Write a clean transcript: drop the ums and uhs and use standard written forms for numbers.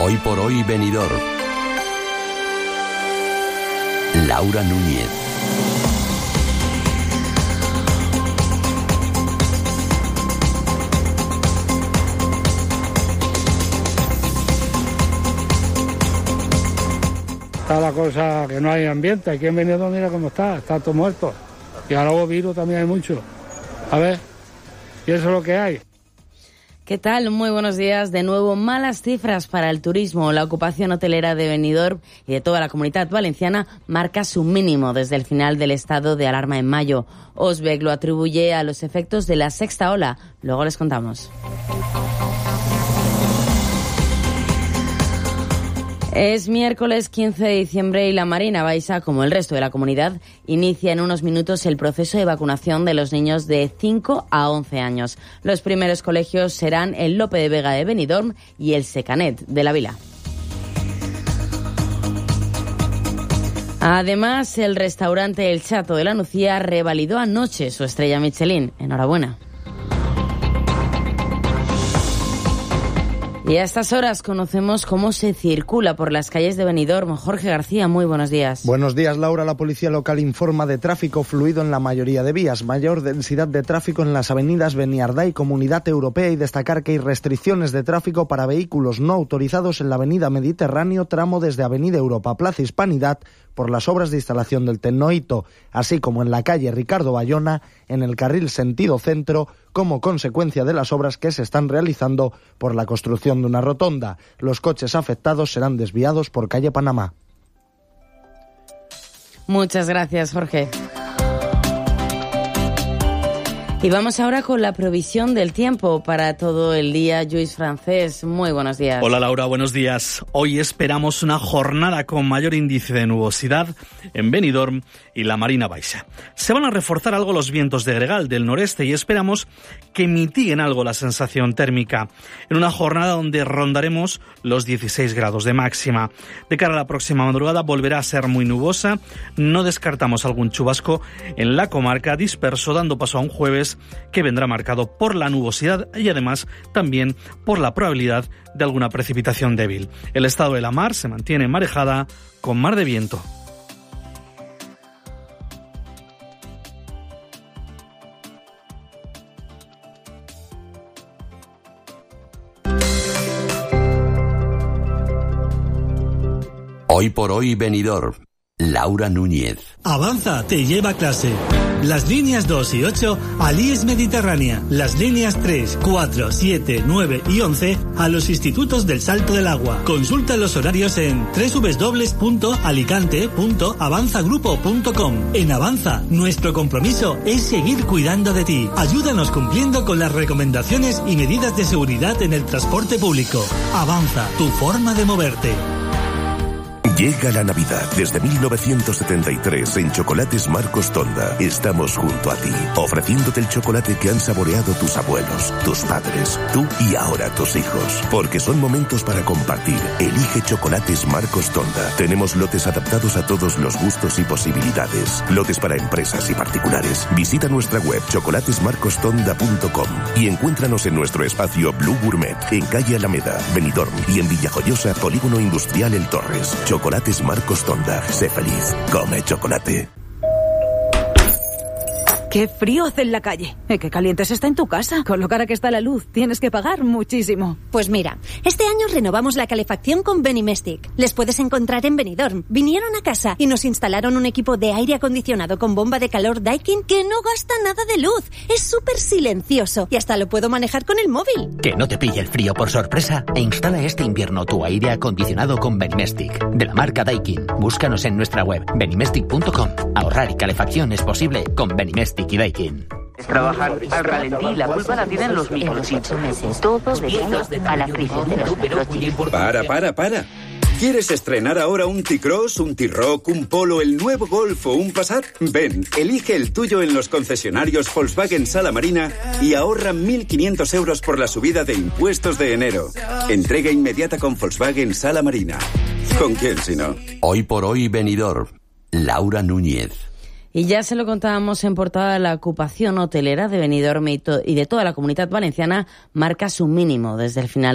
Hoy por hoy Benidorm. Laura Núñez. Está la cosa que no hay ambiente. Aquí en Benidorm mira cómo está todo muerto. Y ahora luego virus también hay mucho. A ver, y eso es lo que hay. ¿Qué tal? Muy buenos días. De nuevo, malas cifras para el turismo. La ocupación hotelera de Benidorm y de toda la Comunidad Valenciana marca su mínimo desde el final del estado de alarma en mayo. Osbec lo atribuye a los efectos de la sexta ola. Luego les contamos. Es miércoles 15 de diciembre y la Marina Baixa, como el resto de la comunidad, inicia en unos minutos el proceso de vacunación de los niños de 5 a 11 años. Los primeros colegios serán el Lope de Vega de Benidorm y el Secanet de la Vila. Además, el restaurante El Chato de la Nucía revalidó anoche su estrella Michelin. Enhorabuena. Y a estas horas conocemos cómo se circula por las calles de Benidorm. Jorge García, muy buenos días. Buenos días, Laura. La policía local informa de tráfico fluido en la mayoría de vías. Mayor densidad de tráfico en las avenidas Beniardá y Comunidad Europea, y destacar que hay restricciones de tráfico para vehículos no autorizados en la avenida Mediterráneo, tramo desde Avenida Europa a Plaza Hispanidad, por las obras de instalación del Tecnohito, así como en la calle Ricardo Bayona, en el carril sentido centro, como consecuencia de las obras que se están realizando por la construcción de una rotonda. Los coches afectados serán desviados por calle Panamá. Muchas gracias, Jorge. Y vamos ahora con la previsión del tiempo para todo el día. Lluís Francés, muy buenos días. Hola Laura, buenos días. Hoy esperamos una jornada con mayor índice de nubosidad en Benidorm y la Marina Baixa. Se van a reforzar algo los vientos de gregal del noreste y esperamos que mitiguen algo la sensación térmica en una jornada donde rondaremos los 16 grados de máxima. De cara a la próxima madrugada volverá a ser muy nubosa. No descartamos algún chubasco en la comarca disperso, dando paso a un jueves que vendrá marcado por la nubosidad y además también por la probabilidad de alguna precipitación débil. El estado de la mar se mantiene marejada con mar de viento. Hoy por hoy Benidorm. Laura Núñez. Avanza te lleva a clase. Las líneas 2 y 8 al IES Mediterránea. Las líneas 3, 4, 7, 9 y 11 a los institutos del Salto del Agua. Consulta los horarios en www.alicante.avanzagrupo.com. En Avanza, nuestro compromiso es seguir cuidando de ti. Ayúdanos cumpliendo con las recomendaciones y medidas de seguridad en el transporte público. Avanza, tu forma de moverte. Llega la Navidad. Desde 1973 en Chocolates Marcos Tonda estamos junto a ti, ofreciéndote el chocolate que han saboreado tus abuelos, tus padres, tú y ahora tus hijos. Porque son momentos para compartir. Elige Chocolates Marcos Tonda. Tenemos lotes adaptados a todos los gustos y posibilidades. Lotes para empresas y particulares. Visita nuestra web chocolatesmarcostonda.com y encuéntranos en nuestro espacio Blue Gourmet, en calle Alameda, Benidorm, y en Villajoyosa, Polígono Industrial El Torres. Chocolates Marcos Tonda. Sé feliz. Come chocolate. ¡Qué frío hace en la calle! ¡Qué caliente se está en tu casa! Con lo cara que está la luz, tienes que pagar muchísimo. Pues mira, este año renovamos la calefacción con Benimestic. Les puedes encontrar en Benidorm. Vinieron a casa y nos instalaron un equipo de aire acondicionado con bomba de calor Daikin que no gasta nada de luz. Es súper silencioso y hasta lo puedo manejar con el móvil. Que no te pille el frío por sorpresa e instala este invierno tu aire acondicionado con Benimestic, de la marca Daikin. Búscanos en nuestra web benimestic.com. Ahorrar y calefacción es posible con Benimestic y Daikin. Trabajar al ralentí, la culpa la tienen los microchips. Todo debido a la crisis de los microchips. Para. ¿Quieres estrenar ahora un T-Cross, un T-Roc, un Polo, el nuevo Golf o un Passat? Ven, elige el tuyo en los concesionarios Volkswagen Sala Marina y ahorra 1.500 euros por la subida de impuestos de enero. Entrega inmediata con Volkswagen Sala Marina. ¿Con quién si no? Hoy por hoy Benidorm. Laura Núñez. Y ya se lo contábamos en portada, la ocupación hotelera de Benidorm y de toda la Comunidad Valenciana marca su mínimo desde el final